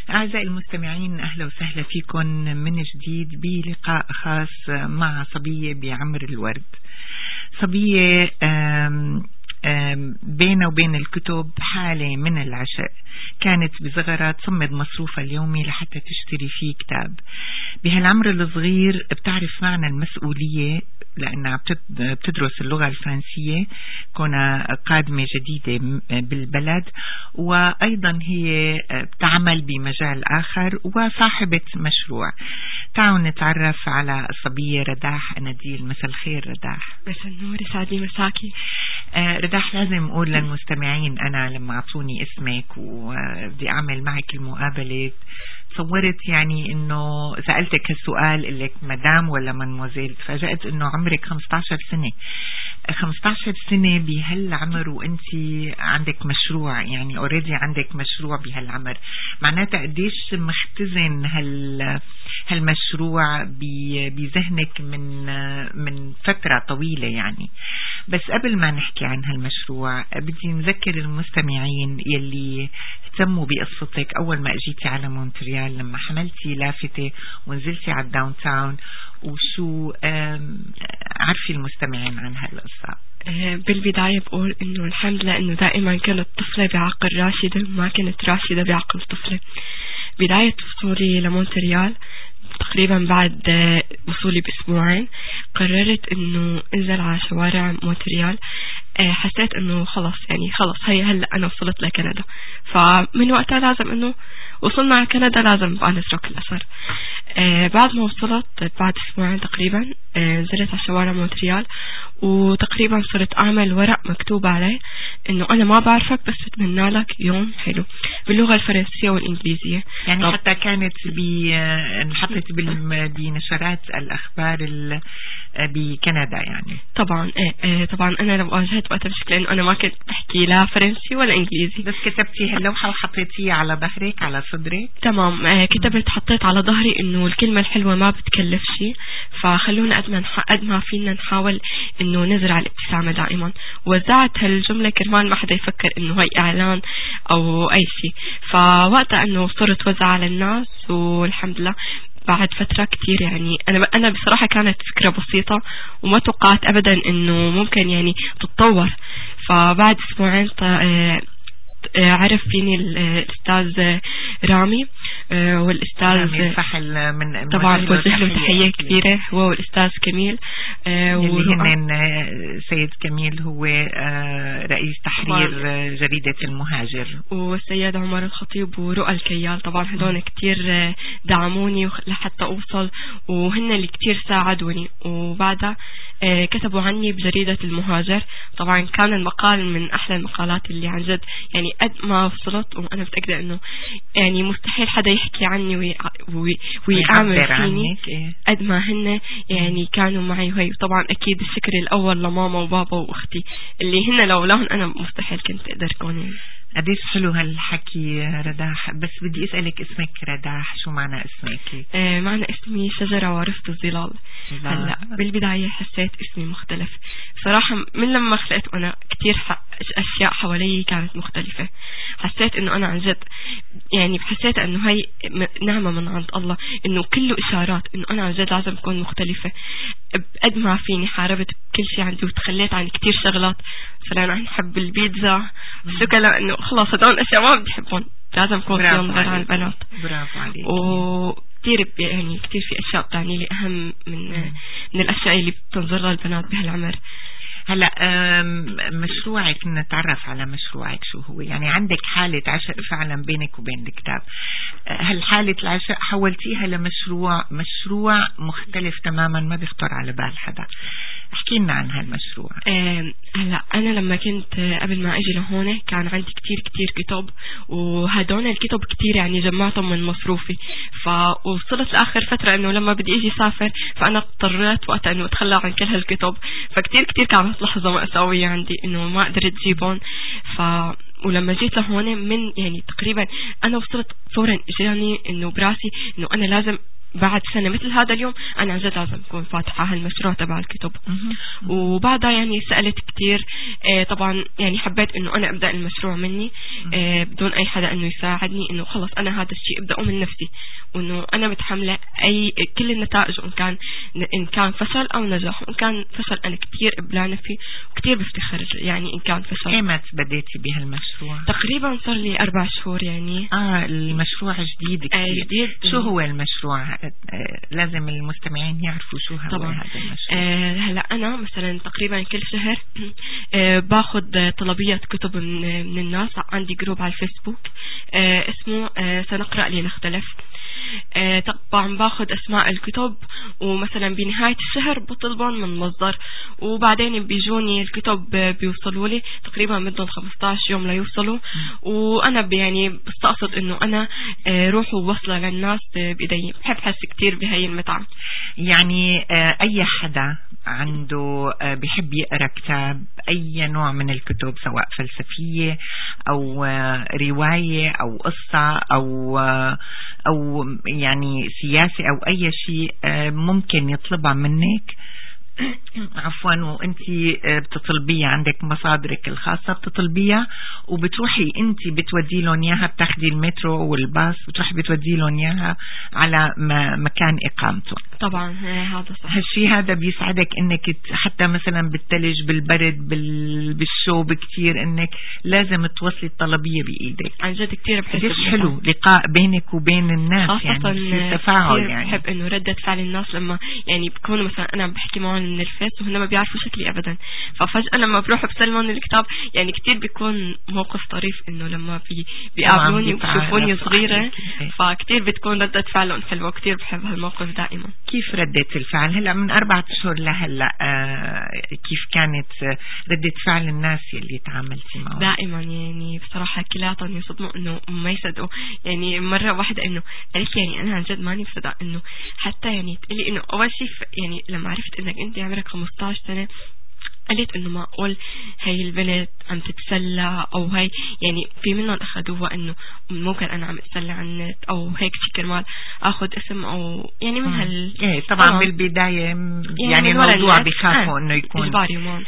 أعزائي المستمعين، أهلا وسهلا فيكم من جديد بلقاء خاص مع صبية بعمر الورد. صبية بينه وبين الكتب حالة من العشق، كانت بصغرها تصمد مصروفها اليومي لحتى تشتري فيه كتاب. بهالعمر الصغير بتعرف معنى المسؤولية لأنها بتدرس اللغة الفرنسية كونها قادمة جديدة بالبلد، وأيضا هي بتعمل بمجال آخر وصاحبة مشروع. تعالوا نتعرف على الصبية رداح أناديل. مساء الخير رداح. مساء النور، يسعد لي مساكي. رداح، لازم أقول للمستمعين أنا لما أعطوني اسمك وبدي أعمل معك المقابلة تصورت يعني إنه سألتك هالسؤال اللي مدام ولا منموزيل، تفاجأت إنه عمرك 15 سنة. 15 سنة بهالعمر وانتي عندك مشروع، يعني اوريدي عندك مشروع بهالعمر، معناتها قديش مختزن هالمشروع بذهنك من فترة طويلة يعني. بس قبل ما نحكي عن هالمشروع بدي نذكر المستمعين يلي اهتموا بقصتك أول ما أجيتي على مونتريال لما حملتي لافتة ونزلتي على الداون تاون، وشو عرفي المستمعين عن هالقصة. بالبداية بقول إنه الحمد لله إنه دائما كنت طفلة بعقل راشدة، ما كنت راشدة بعقل طفلة. بداية وصولي لمونتريال تقريبا بعد وصولي بأسبوعين قررت إنه انزل على شوارع مونتريال. حسيت إنه خلص هي هلا أنا وصلت لكندا، فمن وقتها لازم إنه وصلنا على كندا لازم بقى نترك الأثر. بعد ما وصلت بعد أسبوعين تقريبا نزلت على شوارع مونتريال، وتقريبا صرت أعمل ورق مكتوب عليه إنه أنا ما بعرفك بس بتمنى لك يوم حلو باللغة الفرنسية والإنجليزية. يعني حتى كانت انحطت بنشرات الأخبار بكندا يعني. طبعا طبعا أنا لو واجهت وقتها بشكل إنه أنا ما كنت بحكي لا فرنسي ولا إنجليزي، بس كتبتي هاللوحة وحطيتيها على ظهرك على صدرك. تمام. كتبت حطيت على ظهري إنه الكلمة الحلوة ما بتكلف شيء، فخلونا قد ما فينا نحاول إنه نزرع الابتسامة دائما. وزعت هالجملة كرمال ما حدا يفكر إنه هاي إعلان أو أي شيء. فوقتها إنه صرت وزع على الناس، والحمد لله بعد فترة كتير يعني أنا بصراحة كانت فكرة بسيطة وما توقعت أبدا إنه ممكن يعني تتطور. فبعد أسبوعين عرف فيني الأستاذ رامي والأستاذ فحل من طبعا بوجه له تحية كبيرة، هو والأستاذ كميل اللي هن سيد كميل هو رئيس تحرير جريدة المهاجر، والسيد عمر الخطيب ورؤى الكيال. طبعا هدول كتير دعموني لحتى أوصل، وهن اللي كتير ساعدوني. وبعدها كتبوا عني بجريدة المهاجر. طبعا كان المقال من أحلى المقالات اللي عن جد يعني قد ما وصلت، وأنا متأكدة إنه يعني مستحيل حدا يحكي عني ويعمل فيني قد ما هن يعني كانوا معي. وهي طبعا أكيد الشكر الأول لماما وبابا وأختي اللي هن لولاهن أنا مستحيل كنت أقدر كوني. قديش حلو هالحكي رداح. بس بدي أسألك اسمك رداح، شو معنى اسمك؟ معنى اسمي شجرة وعرفت الظلال. هلا بالبداية حسيت اسمي مختلف صراحة. من لما خلقت وأنا كتير أشياء حوالي كانت مختلفة. حسيت إنه أنا عن جد يعني حسيت إنه هاي نعمة من عند الله، إنه كله إشارات إنه أنا عن جد لازم أكون مختلفة. قد ما فيني حاربت كل شيء عندي وتخليت عن كتير شغلات. مثلا أنا نحب البيتزا والشوكولا، إنه خلاص هدول أشياء ما بدي أحبهم، لازم أكون فيهم غير عن البنات. برافو عليك. وكتير يعني كتير في أشياء بتعني لي أهم من الأشياء اللي بتنظر لها البنات بهالعمر. هلا مشروعك، نتعرف على مشروعك شو هو. يعني عندك حالة عشق فعلا بينك وبين الكتاب. هل حالة العشق حولتيها مشروع مختلف تماما ما بيخطر على بال حدا؟ احكي لنا عن هالمشروع. هلا أنا لما كنت قبل ما أجي لهون كان عندي كتير كتب، وهدول الكتب كتير يعني جمعتهم من مصروفي. فوصلت لآخر فترة إنه لما بدي أجي سافر فأنا اضطريت وقتها إنه أتخلى عن كل هالكتب. فكتير كانت لحظة مأساوية عندي إنه ما قدرت جيبهم. ولما جيت لهون من يعني تقريبا أنا وصلت فورا إجاني إنه براسي إنه أنا لازم بعد سنة مثل هذا اليوم أنا عن جد لازم أكون فاتحة هالمشروع تبع الكتب. وبعدها يعني سألت كتير طبعا يعني حبيت إنه أنا أبدأ المشروع مني بدون أي حدا إنه يساعدني، إنه خلص أنا هذا الشيء أبدأه من نفسي، وإنه أنا متحملة كل النتائج، إن كان فشل أو نجاح. وإن كان فشل أنا كتير قبلانة فيه وكتير بفتخر يعني إن كان فشل. إيمت بديتي بهالمشروع؟ تقريبا صار لي 4 شهور يعني. المشروع جديد كتير. جديد. شو هو المشروع؟ لازم المستمعين يعرفوا شو هو طبعا. هذا المشروع. هلا أنا مثلا تقريبا كل شهر باخذ طلبيات كتب من الناس. عندي جروب على الفيسبوك اسمه سنقرأ لنختلف. طبعا باخذ اسماء الكتب، ومثلا بنهاية الشهر بطلبهم من مصدر، وبعدين بيجوني الكتب بيوصلوا لي تقريبا بدهم 15 يوم ليوصلوا. وانا يعني بستقصد انه انا روح ووصله للناس بايدي. بحب حس كتير بهي المتعة. يعني اي حدا عنده بحب يقرأ كتاب، اي نوع من الكتب سواء فلسفية او رواية او قصة او يعني سياسي او اي شيء ممكن يطلبها منك عفوا، وانتي بتطلبيها، عندك مصادرك الخاصة بتطلبيها وبتروحي انتي بتودي لهم اياها، بتاخدي المترو والباص بتروحي بتودي لهم اياها على مكان اقامته. طبعا هذا صح. هالشي هذا بيساعدك انك حتى مثلا بالثلج بالبرد بالشوب كتير انك لازم توصلي الطلبية بايدك. عن جد كتير بحس حلو لقاء بينك وبين الناس، خاصة يعني في تفاعل. يعني بحب انه ردة فعل الناس لما يعني بكونوا مثلا انا بحكي معهم من الفيس وهن ما بيعرفوا شكلي ابدا، ففجأة لما بروح بسلمون الكتاب يعني كتير بيكون موقف طريف انه لما بيقابلوني وبيشوفوني صغيرة، فكتير بتكون ردة فعلهم حلوة. كتير بحب هالموقف دائما. كيف ردة الفعل هلا من 4 أشهر لهلا كيف كانت ردة فعل الناس اللي تعاملتي معهم؟ دائما يعني بصراحة كلاتهم يصدموا انه ما يصدقوا. يعني مرة واحدة انه قالت يعني انا عن جد ماني بصدق انه حتى يعني تقولي انه اول شيء يعني لما عرفت انك انت عمرك 15 سنة قلت انه معقول هاي البنت عم تتسلى او هاي يعني في منهم اخذوها انه ممكن انا عم اتسلى عن النت او هيك شي كرمال اخذ اسم او يعني من ايه طبعا بالبداية يعني الموضوع بيخافوا انه يكون اجباري وما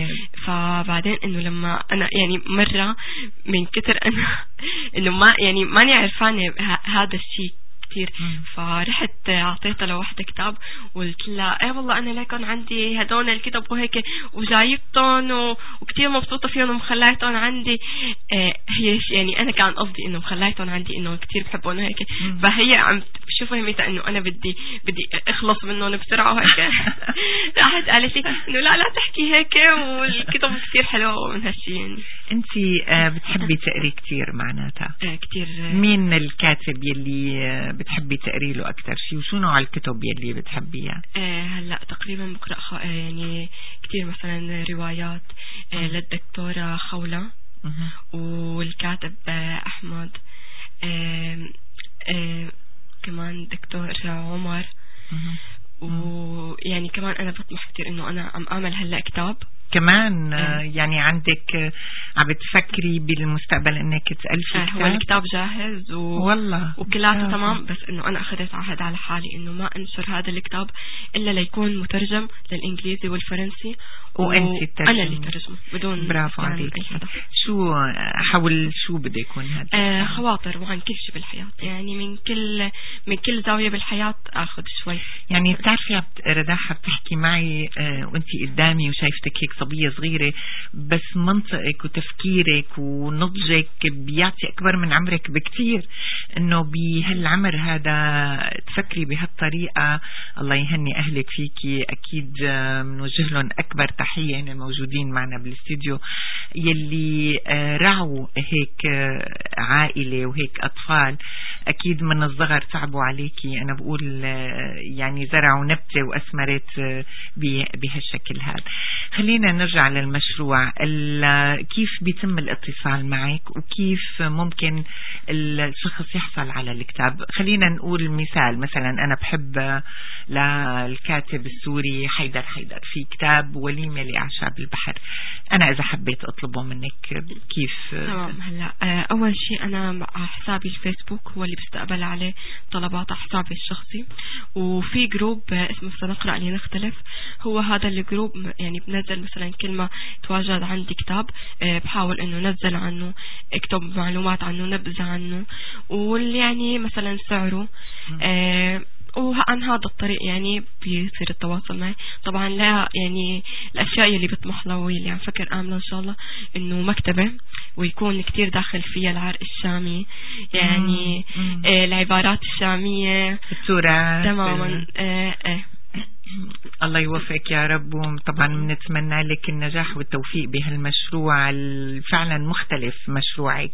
فبعدين انه لما انا يعني مرة من كتر انه ما يعني ماني عرفانة هذا الشيء كتير، فرحت اعطيتها لوحدة كتاب وقلت لها ايه والله انا لكن عندي هدول الكتب وهيك وجايبتهم وكتير مبسوطة فيهم ومخليتهم عندي. هي يعني انا كان قصدي انه مخليتهم عندي انه كتير بحبهم وهيك، فهي عم شو فهمتها انه انا بدي اخلص منهم بسرعة وهيك. راحت قالت لي انه لا تحكي هيك والكتب كتير حلوة من هالشي. يعني انتي بتحبي تقري كتير معناتها؟ كتير. مين الكاتب يلي بتحبي تقري له أكتر شيء، وشو نوع الكتب يلي بتحبيها؟ هلا تقريبا بقرأ يعني كتير مثلا روايات للدكتورة خولة والكاتب أحمد، كمان دكتور عمر. ويعني كمان أنا بطمح كتير إنه أنا عم أعمل هلا كتاب كمان. يعني عندك عم بتفكري بالمستقبل انك تألفي كتاب؟ هو الكتاب جاهز والله وكلاته تمام، بس انه انا اخذت عهد على حالي انه ما انشر هذا الكتاب الا ليكون مترجم للانجليزي والفرنسي، وانت انا اللي ترجمه بدون برافو عليك. شو حول شو بده يكون هذا؟ خواطر وعن كل شيء بالحياة، يعني من كل زاوية بالحياة اخذ شوي. يعني بتعرفي رداحة بتحكي معي وانت قدامي وشايفتك هيك صبية صغيرة، بس منطقك وتفكيرك ونضجك بيعطي أكبر من عمرك بكتير، إنه بهالعمر هذا تفكري بهالطريقة. الله يهني أهلك فيكي، أكيد منوجه لهم أكبر تحية الموجودين معنا بالاستوديو يلي رعوا هيك عائلة وهيك أطفال. أكيد من الصغر تعبوا عليكي، أنا بقول يعني زرعوا نبتة وأثمرت بهالشكل هذا. خلينا خلينا نرجع للمشروع. كيف بيتم الاتصال معك وكيف ممكن الشخص يحصل على الكتاب؟ خلينا نقول مثال، مثلا أنا بحب للكاتب السوري حيدر في كتاب وليمة لأعشاب البحر، أنا إذا حبيت أطلبه منك كيف؟ تمام. هلا أول شيء أنا على حسابي الفيسبوك هو اللي بستقبل عليه طلبات على حسابي الشخصي، وفي جروب اسمه سنقرأ لنختلف. هو هذا الجروب يعني بنزل مثلا كلمة تواجد عندي كتاب، بحاول إنه نزل عنه، اكتب معلومات عنه، نبذة عنه، واللي يعني مثلا سعره، وعن هذا الطريق يعني بيصير التواصل معي. طبعا لا يعني الأشياء اللي بيطمح له واللي عم فكر أعمله إن شاء الله إنه مكتبة ويكون كتير داخل فيها العرق الشامي، يعني العبارات الشامية، التراث تماما. الله يوفقك يا رب. وطبعا بنتمنى لك النجاح والتوفيق بهالمشروع فعلا مختلف مشروعك.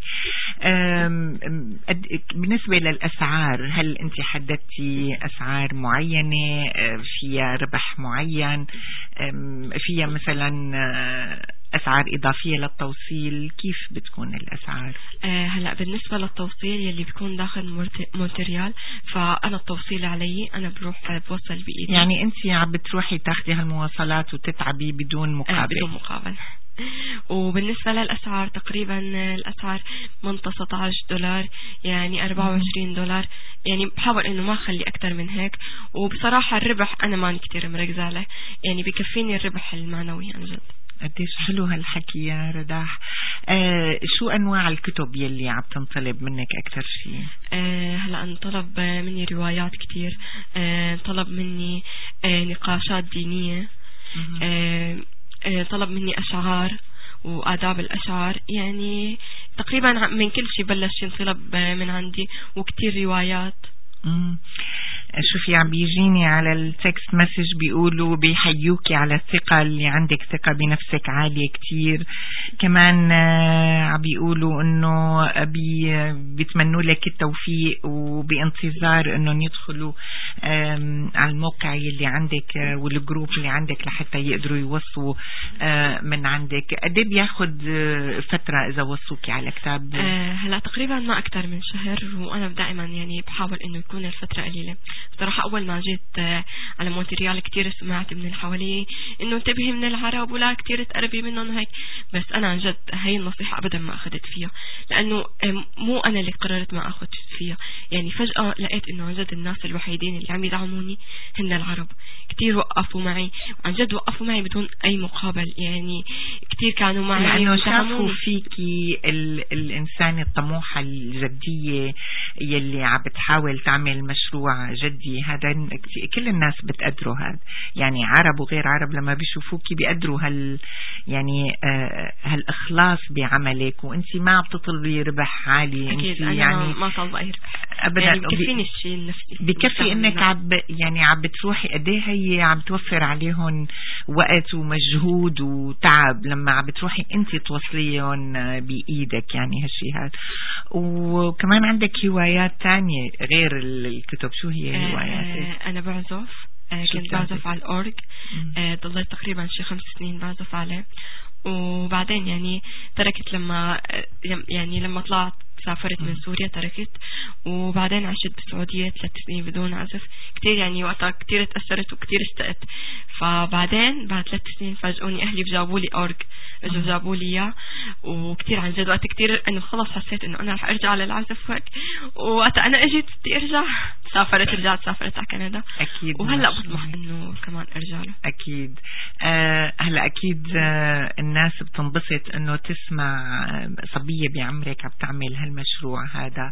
بالنسبة للأسعار، هل أنت حددتي أسعار معينة فيها ربح معين، فيها مثلا أسعار إضافية للتوصيل؟ كيف بتكون الأسعار؟ هلأ بالنسبة للتوصيل يلي بيكون داخل مونتريال، فأنا التوصيل علي، أنا بروح بوصل بإيدي. يعني أنت عم بتروحي تاخدي هالمواصلات وتتعبي بدون مقابل؟ بدون مقابل. وبالنسبة للأسعار تقريبا الأسعار من $19 يعني $24، يعني بحاول إنه ما أخلي أكتر من هيك. وبصراحة الربح أنا ماني كتير مركزة عليه، يعني بكفيني الربح المعنوي عن جد. قديش حلو هالحكي يا رداح. شو أنواع الكتب يلي عم تنطلب منك أكثر شيء؟ هلأ انطلب مني روايات كتير، طلب مني نقاشات دينية، طلب مني أشعار وآداب الأشعار، يعني تقريبا من كل شيء بلش ينطلب من عندي، وكتير روايات. شوفي عم بيجيني على التكست مسج بيقولوا بيحيوكي على الثقة اللي عندك، ثقة بنفسك عالية كتير. كمان عم بيقولوا انه بيتمنوا لك التوفيق وبانتظار انهم يدخلوا على الموقع اللي عندك والجروب اللي عندك لحتى يقدروا يوصوا من عندك. قد ايه بياخد فترة اذا وصوكي على كتاب؟ هلا تقريبا ما اكثر من شهر، وانا دائما يعني بحاول انه يكون الفترة قليلة. صراحة أول ما جيت على مونتريال كتير سمعت من اللي حوالي إنه انتبهي من العرب ولا كتير تقربي منهم هيك، بس أنا عن جد هاي النصيحة أبدا ما أخذت فيها، لأنه مو أنا اللي قررت ما أخذ فيها. يعني فجأة لقيت إنه عن جد الناس الوحيدين اللي عم يدعموني هن العرب. كتير وقفوا معي، وعن جد وقفوا معي بدون أي مقابل، يعني كتير كانوا معي لأنه شافوا فيكي الإنسان الطموحة الجدية يلي عم بتحاول تعمل مشروع جدي. هذا كل الناس بتقدروا هذا، يعني عرب وغير عرب لما بيشوفوكي بيقدروا يعني هالإخلاص بعملك، وانت ما عم تطلبي ربح عالي. أكيد انت يعني ما طالبة أي ربح أبدا، يعني بكفيني الشيء النفسي، بكفي انك عم بتروحي. قد ايه هي عم توفر عليهم وقت ومجهود وتعب لما عم بتروحي انت توصليهم بايدك، يعني هالشي هذا. وكمان عندك هوايات تانية غير الكتب. شو هي هواياتك؟ انا بعزف، كنت بعزف على الأورج، ضليت تقريبا شي 5 سنين بعزف عليه. وبعدين يعني تركت لما طلعت سافرت من سوريا، تركت. وبعدين عشت بالسعودية 3 سنين بدون عزف. كتير يعني وقتها كتير تأثرت وكتير اشتقت. فبعدين بعد 3 سنين فاجئوني أهلي بجابوا لي أورج، جابوا لي إياه. وكتير عن جد وقت كتير إنه خلص حسيت إنه أنا رح أرجع للعزف وهيك. وقت أنا أجيت بدي أرجع سافرت على كندا. أكيد. وهلأ بطمح إنه كمان أرجع له. أكيد. هلأ أكيد الناس بتنبسط إنه تسمع صبية بعمرك عم تعمل هالمشروع هذا.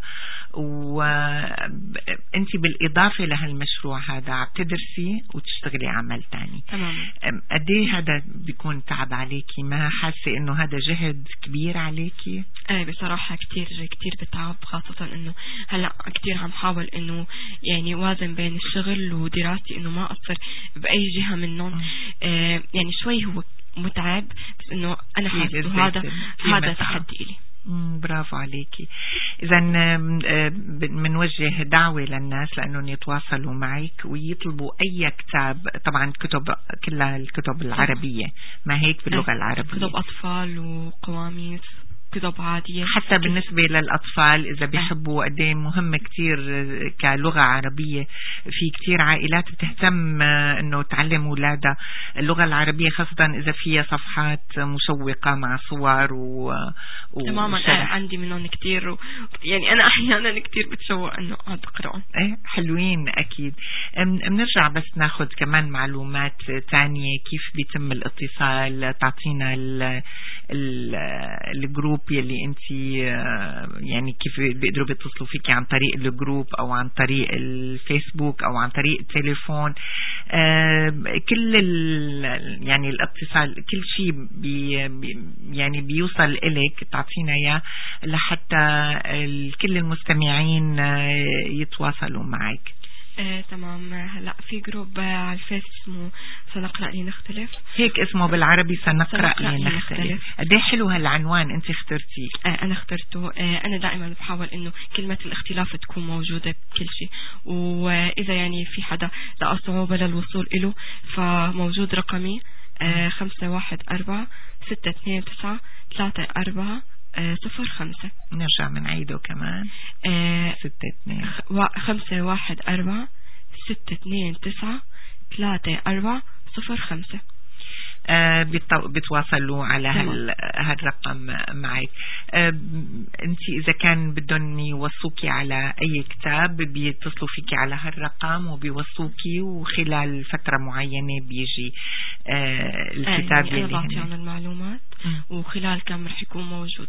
وأنت بالإضافة لهالمشروع هذا عم تدرسي وتشتغلي عمل تاني. تماما. قد ايه هذا بيكون تعب عليكي؟ ما حاسة إنه هذا جهد كبير عليكي؟ بصراحة كتير بتعب، خاصة إنه هلأ كتير عم حاول إنه يعني وازن بين الشغل ودراستي، إنه ما أقصر بأي جهة منهم. يعني شوي هو متعب، بس إنه أنا حاسة هذا تحدي إلي. برافو عليكي. إذا منوجه دعوة للناس لأنهم يتواصلوا معك ويطلبوا أي كتاب، طبعا كتب كلها الكتب العربية، ما هيك باللغة العربية، كتب أطفال وقواميس، كتب عادية حتى بالنسبة للأطفال إذا بيحبوا قديه مهم كتير كلغة عربية. في كتير عائلات بتهتم إنه تعلم أولادها اللغة العربية، خاصة إذا فيها صفحات مشوقة مع صور تماما. عندي منهم كتير يعني أنا أحيانا كتير بتشوق إنه أقرأهم. حلوين أكيد. بنرجع بس ناخد كمان معلومات تانية، كيف بيتم الاتصال، تعطينا الجروب يلي انت يعني كيف بيقدروا بيتصلوا فيكي، عن طريق الجروب او عن طريق الفيسبوك او عن طريق التليفون. كل يعني الاتصال كل شيء يعني بيوصل إليك، تعطينا اياه لحتى كل المستمعين يتواصلوا معك. تمام. هلا في جروب على الفيس اسمه سنقرأ لنختلف، هيك اسمه بالعربي، سنقرأ لنختلف. قد ايه حلو هالعنوان انت اخترتيه. انا اخترته. انا دائما بحاول انه كلمة الاختلاف تكون موجودة بكل شيء، واذا يعني في حدا لقى صعوبة للوصول له فموجود رقمي 514-629-3405. نرجع من عيده كمان. 514-629-3405. بتواصلوا على هالرقم معك. انت اذا كان بدهم يوصوكي على اي كتاب بيتصلوا فيكي على هالرقم وبيوصوكي، وخلال فترة معينة بيجي الكتاب يعني انا بعطيهم المعلومات وخلال كم رح يكون موجود.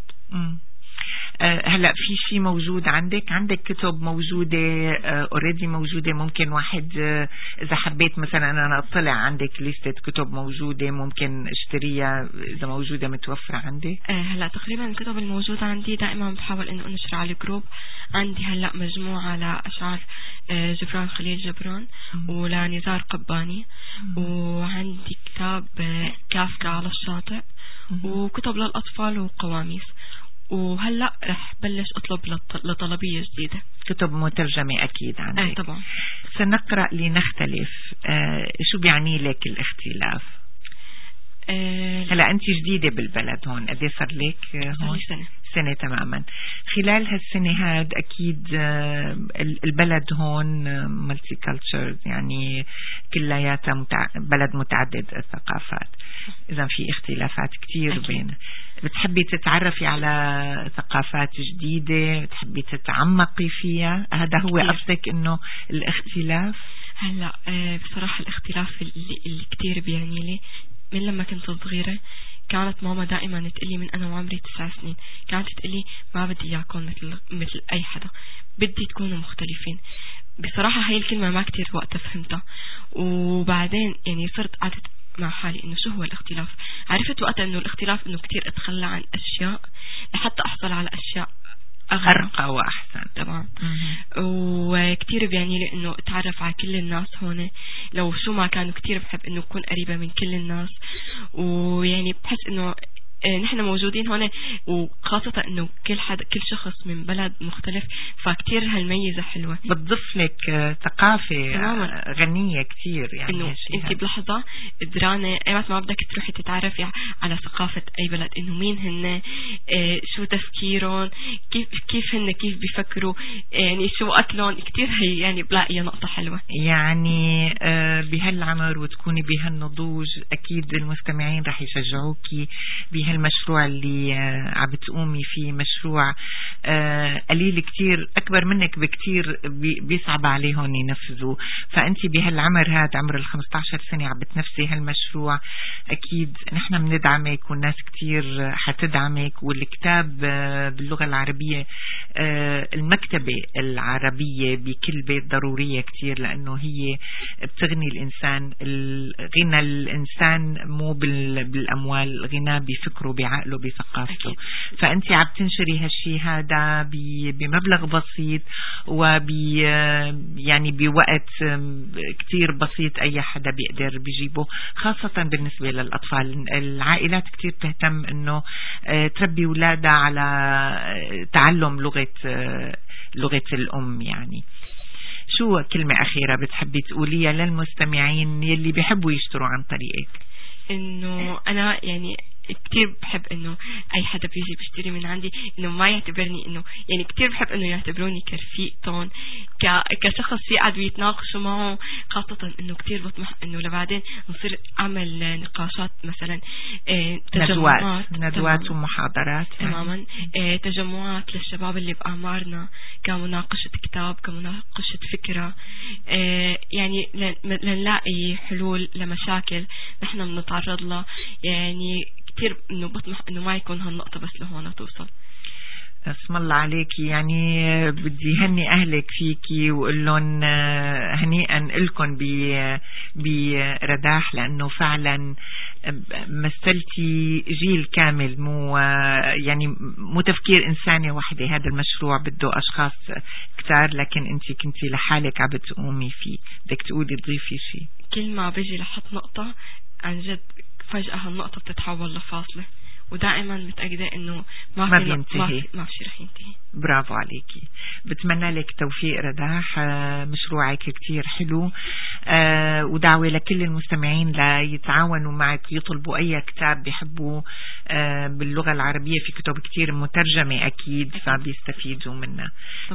هلا في شيء موجود عندك كتب موجودة اوريدي موجودة، ممكن واحد اذا حبيت مثلا انا اطلع عندك لستة كتب موجودة ممكن اشتريها اذا موجودة متوفرة عندي. هلا تقريبا الكتب الموجودة عندي دائما بحاول انه انشر على الجروب. عندي هلا مجموعة لأشعار جبران خليل جبران ولنزار قباني، وعندي كتاب كافكا على الشاطئ، وكتب للأطفال وقواميس. وهلأ رح بلش أطلب لطلبية جديدة، كتب مترجمة أكيد عندك. طبعا. سنقرأ لنختلف. شو بيعني لك الاختلاف؟ هلا أنت جديدة بالبلد هون، قد صار لك هون؟ سنة تماما. خلال هالسنة هاد أكيد البلد هون ملتي كالتشر، يعني كلياتها بلد متعدد الثقافات، إذا في اختلافات كتير بين. بتحبي تتعرفي على ثقافات جديدة، بتحبي تتعمقي فيها، هذا هو قصدك إنه الاختلاف؟ هلا بصراحة الاختلاف اللي كتير بيعني لي من لما كنت صغيرة. كانت ماما دائما تقلي من أنا وعمري 9 سنين، كانت تقلي ما بدي إياكم مثل أي حدا، بدي تكونوا مختلفين. بصراحة هاي الكلمة ما كتير وقت فهمتها، وبعدين يعني صرت قعدت مع حالي إنه شو هو الاختلاف. عرفت وقتها إنه الاختلاف إنه كتير أتخلى عن أشياء لحتى أحصل على أشياء أرقى وأحسن. طبعا. وكتير بيعني لي إنه أتعرف على كل الناس هون، لو شو ما كانوا كتير بحب إنه أكون قريبة من كل الناس، ويعني بحس إنه نحن موجودين هون، وخاصة إنه كل شخص من بلد مختلف، فكتير هالميزة حلوة، بتضيف لك ثقافة غنية كتير. يعني إنه أنت بلحظة قدرانة أيمت ما بدك تروحي تتعرفي على ثقافة أي بلد، إنه مين هن، شو تفكيرهم، كيف هن، كيف بيفكروا، يعني شو أكلهم. كتير هي يعني بلاقي نقطة حلوة. يعني بهالعمر وتكوني بهالنضوج أكيد المستمعين رح يشجعوكي المشروع اللي عم بتقومي فيه، مشروع قليل كتير أكبر منك بكتير بيصعب عليهم ينفذوا. فأنت بهالعمر هذا عمر 15 سنة عم بتنفذي هالمشروع، أكيد نحن بندعمك والناس كتير حتدعمك. والكتاب باللغة العربية، المكتبة العربية بكل بيت ضرورية كتير، لأنه هي بتغني الإنسان. غنى الإنسان مو بالأموال، غنى بفكره بعقله بثقافته. فأنت عم تنشري هالشي هذا بمبلغ بسيط يعني بوقت كتير بسيط، أي حدا بيقدر بيجيبه، خاصة بالنسبة للأطفال. العائلات كتير تهتم إنه تربي أولادها على تعلم لغة لغة الأم يعني. شو كلمة أخيرة بتحبي تقوليها للمستمعين يلي بيحبوا يشتروا عن طريقك؟ إنه أنا يعني كتير بحب إنه أي حدا بيجي بيشتري من عندي إنه ما يعتبرني إنه يعني كتير بحب إنه يعتبروني كرفيقتهم كشخص يقعدوا يتناقشوا معه، خاصة إنه كتير بطمح إنه لبعدين نصير أعمل نقاشات مثلا ندوات ومحاضرات تماما تجمعات للشباب اللي بأعمارنا كمناقشة كتاب كمناقشة فكرة يعني لنلاقي حلول لمشاكل نحن بنتعرض لها. يعني كتير إنه بطمح إنه ما يكون هالنقطة بس لهون توصل. اسم الله عليكي، يعني بدي هني أهلك فيكي وقول لهم هنيئا لكم برداح، لأنه فعلا مثلتي جيل كامل، مو تفكير إنسانة واحدة. هذا المشروع بده أشخاص كتار، لكن أنت كنتي لحالك عم بتقومي فيه. بدك تقولي تضيفي شيء؟ كل ما بيجي لحط نقطة عن جد فجأة هالنقطة بتتحول لفاصلة، ودائما متأكدة إنه ما بينتهي، ما في رح ينتهي. برافو عليكي، بتمنى لك توفيق رداح. مشروعك كتير حلو، ودعوة لكل المستمعين ليتعاونوا معك يطلبوا أي كتاب بيحبوا باللغة العربية. في كتب كتير مترجمة أكيد فبيستفيدوا منها.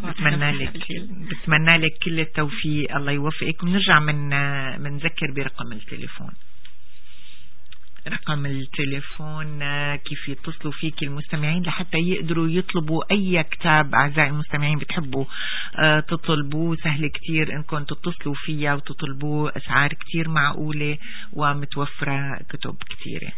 بتمنى لك كل التوفيق، الله يوفقك. ونرجع منذكر برقم التليفون. رقم التليفون كيف يتصلوا فيك المستمعين لحتى يقدروا يطلبوا أي كتاب. أعزائي المستمعين بتحبوا تطلبوا، سهل كتير إنكم تتصلوا فيها وتطلبوا. أسعار كتير معقولة ومتوفرة كتب كتيرة.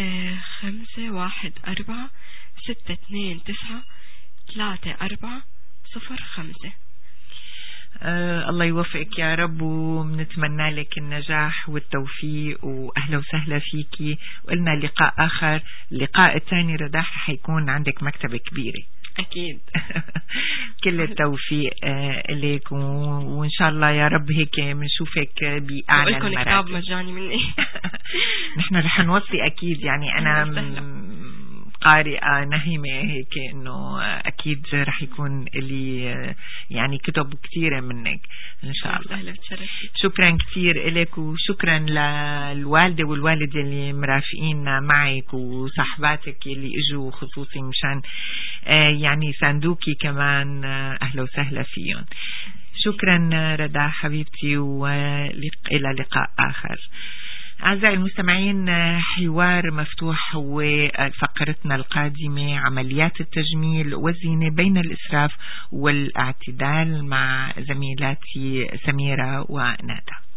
514-629-3405. الله يوفقك يا رب، وبنتمنى لك النجاح والتوفيق، وأهلا وسهلا فيكي. وقلنا لقاء آخر، اللقاء الثاني رداح حيكون عندك مكتبة كبيرة أكيد. كل التوفيق لك، وإن شاء الله يا رب هيك منشوفك بأعلى المراتب. كتاب مجاني مني. نحن رح نوصي أكيد، يعني أنا قارئة نهمة هيك إنه أكيد رح يكون لي يعني كتب كثيرة منك إن شاء الله. شكرا كثير لك، وشكرا للوالدة والوالد اللي مرافقين معك وصحباتك اللي اجوا خصوصي مشان يعني صندوقي كمان. أهلا وسهلا فيهم. شكرا ردا حبيبتي، وإلى لقاء آخر. أعزائي المستمعين، حوار مفتوح هو فقرتنا القادمة، عمليات التجميل والزينة بين الإسراف والاعتدال، مع زميلاتي سميرة ونادى.